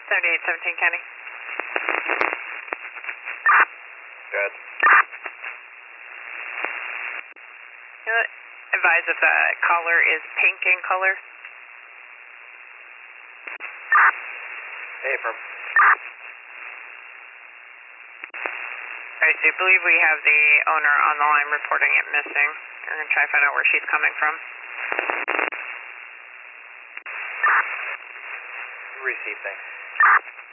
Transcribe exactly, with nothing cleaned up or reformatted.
seventy-eight seventeen County. Good. You know, advise if the collar is pink in color. Affirm. Alright, so I believe we have the owner on the line reporting it missing. We're going to try to find out where she's coming from. Receive, thanks.